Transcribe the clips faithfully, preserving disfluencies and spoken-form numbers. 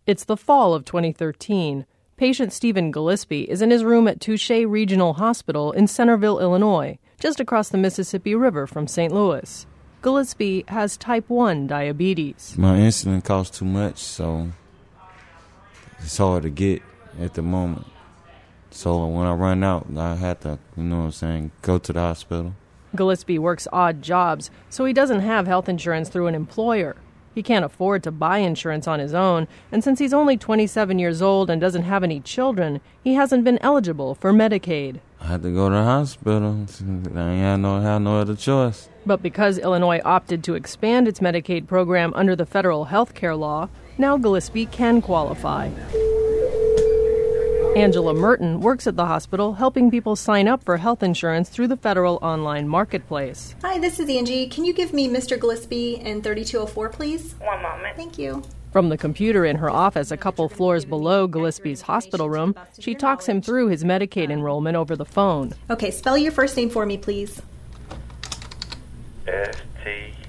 It's the fall of twenty thirteen. Patient Stephen Gillespie is in his room at Touche Regional Hospital in Centerville, Illinois, just across the Mississippi River from Saint Louis. Gillespie has type one diabetes. My insulin costs too much, so it's hard to get at the moment. So when I run out, I have to, you know what I'm saying, go to the hospital. Gillespie works odd jobs, so he doesn't have health insurance through an employer. He can't afford to buy insurance on his own, and since he's only twenty-seven years old and doesn't have any children, he hasn't been eligible for Medicaid. I had to go to the hospital. I ain't had no, had no other choice. But because Illinois opted to expand its Medicaid program under the federal health care law, now Gillespie can qualify. Angela Merton works at the hospital helping people sign up for health insurance through the federal online marketplace. Hi, this is Angie. Can you give me Mister Gillespie in thirty-two oh four, please? One moment. Thank you. From the computer in her office a couple floors below Gillespie's hospital room, she talks him through his Medicaid enrollment over the phone. Okay, spell your first name for me, please. S T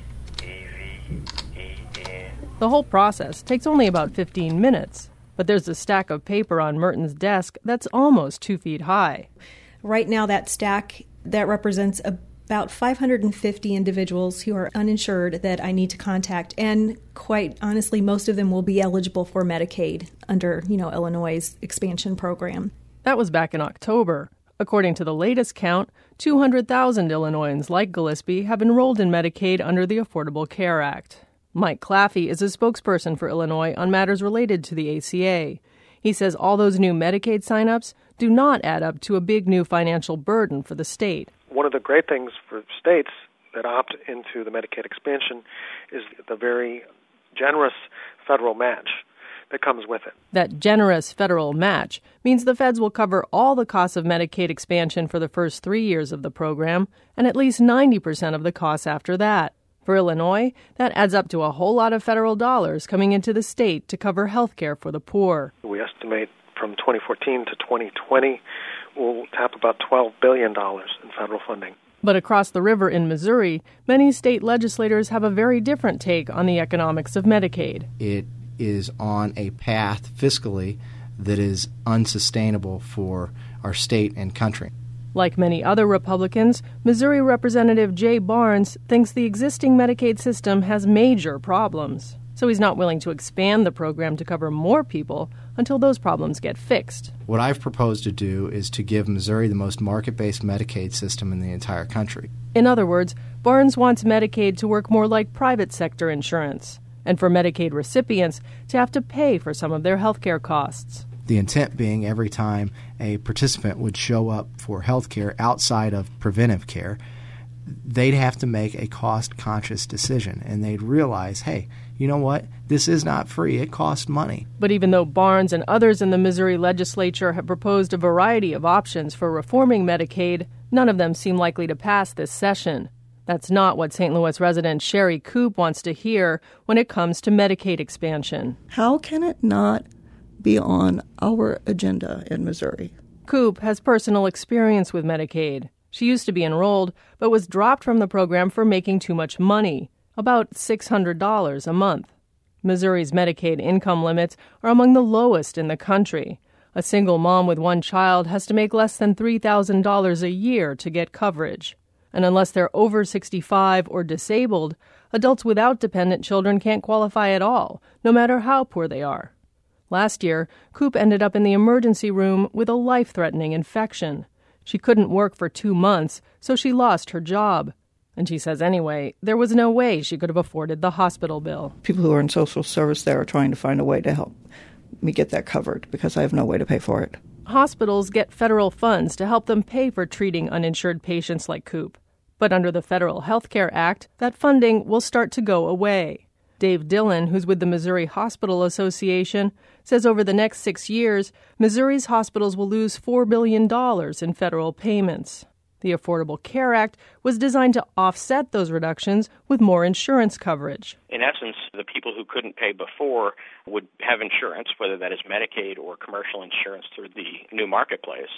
E V E N. The whole process takes only about fifteen minutes. But there's a stack of paper on Merton's desk that's almost two feet high. Right now, that stack, that represents about five hundred fifty individuals who are uninsured that I need to contact. And quite honestly, most of them will be eligible for Medicaid under, you know, Illinois' expansion program. That was back in October. According to the latest count, two hundred thousand Illinoisans like Gillespie have enrolled in Medicaid under the Affordable Care Act. Mike Claffey is a spokesperson for Illinois on matters related to the A C A. He says all those new Medicaid signups do not add up to a big new financial burden for the state. One of the great things for states that opt into the Medicaid expansion is the very generous federal match that comes with it. That generous federal match means the feds will cover all the costs of Medicaid expansion for the first three years of the program and at least ninety percent of the costs after that. For Illinois, that adds up to a whole lot of federal dollars coming into the state to cover health care for the poor. We estimate from twenty fourteen to twenty twenty, we'll tap about twelve billion dollars in federal funding. But across the river in Missouri, many state legislators have a very different take on the economics of Medicaid. It is on a path fiscally that is unsustainable for our state and country. Like many other Republicans, Missouri Representative Jay Barnes thinks the existing Medicaid system has major problems. So he's not willing to expand the program to cover more people until those problems get fixed. What I've proposed to do is to give Missouri the most market-based Medicaid system in the entire country. In other words, Barnes wants Medicaid to work more like private sector insurance, and for Medicaid recipients to have to pay for some of their health care costs. The intent being every time a participant would show up for health care outside of preventive care, they'd have to make a cost-conscious decision, and they'd realize, hey, you know what? This is not free. It costs money. But even though Barnes and others in the Missouri legislature have proposed a variety of options for reforming Medicaid, none of them seem likely to pass this session. That's not what Saint Louis resident Sherry Coop wants to hear when it comes to Medicaid expansion. How can it not be on our agenda in Missouri? Coop has personal experience with Medicaid. She used to be enrolled, but was dropped from the program for making too much money, about six hundred dollars a month. Missouri's Medicaid income limits are among the lowest in the country. A single mom with one child has to make less than three thousand dollars a year to get coverage. And unless they're over sixty-five or disabled, adults without dependent children can't qualify at all, no matter how poor they are. Last year, Coop ended up in the emergency room with a life-threatening infection. She couldn't work for two months, so she lost her job. And she says anyway, there was no way she could have afforded the hospital bill. People who are in social service there are trying to find a way to help me get that covered because I have no way to pay for it. Hospitals get federal funds to help them pay for treating uninsured patients like Coop. But under the Federal Health Care Act, that funding will start to go away. Dave Dillon, who's with the Missouri Hospital Association, says over the next six years, Missouri's hospitals will lose four billion dollars in federal payments. The Affordable Care Act was designed to offset those reductions with more insurance coverage. In essence, the people who couldn't pay before would have insurance, whether that is Medicaid or commercial insurance through the new marketplace,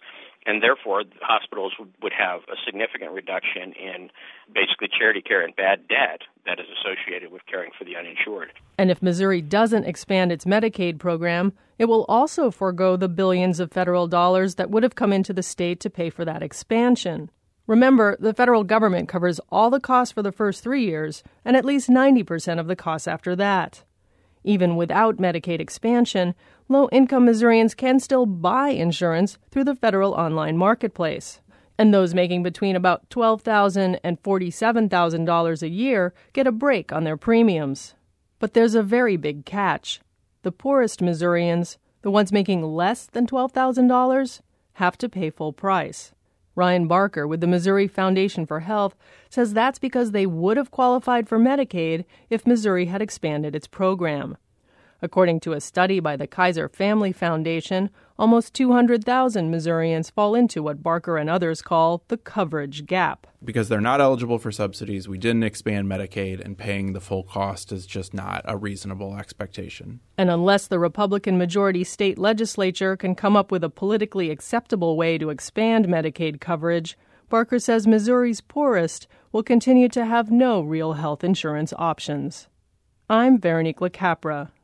And therefore, hospitals would have a significant reduction in basically charity care and bad debt that is associated with caring for the uninsured. And if Missouri doesn't expand its Medicaid program, it will also forego the billions of federal dollars that would have come into the state to pay for that expansion. Remember, the federal government covers all the costs for the first three years and at least ninety percent of the costs after that. Even without Medicaid expansion, low-income Missourians can still buy insurance through the federal online marketplace. And those making between about twelve thousand dollars and forty-seven thousand dollars a year get a break on their premiums. But there's a very big catch. The poorest Missourians, the ones making less than twelve thousand dollars, have to pay full price. Ryan Barker with the Missouri Foundation for Health says that's because they would have qualified for Medicaid if Missouri had expanded its program. According to a study by the Kaiser Family Foundation, almost two hundred thousand Missourians fall into what Barker and others call the coverage gap. Because they're not eligible for subsidies, we didn't expand Medicaid, and paying the full cost is just not a reasonable expectation. And unless the Republican-majority state legislature can come up with a politically acceptable way to expand Medicaid coverage, Barker says Missouri's poorest will continue to have no real health insurance options. I'm Veronique LaCapra.